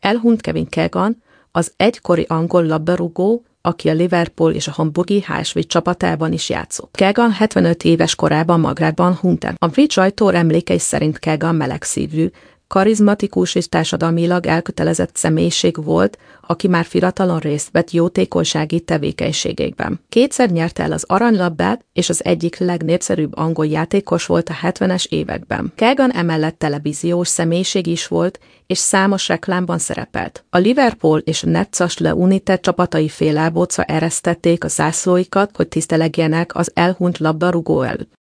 Elhunyt Kevin Keegan, az egykori angol labdarúgó, aki a Liverpool és a hamburgi HSV csapatában is játszott. Keegan 75 éves korában Magrebban hunyt el. A brit sajtó emlékei szerint Keegan melegszívű, karizmatikus és társadalmilag elkötelezett személyiség volt, aki már fiatalon részt vett jótékonysági tevékenységekben. Kétszer nyerte el az aranylabdát, és az egyik legnépszerűbb angol játékos volt a 70-es években. Keegan emellett televíziós személyiség is volt, és számos reklámban szerepelt. A Liverpool és a Netcash United csapatai félállbócra eresztették a zászlóikat, hogy tisztelegjenek az elhunyt labdarúgó előtt.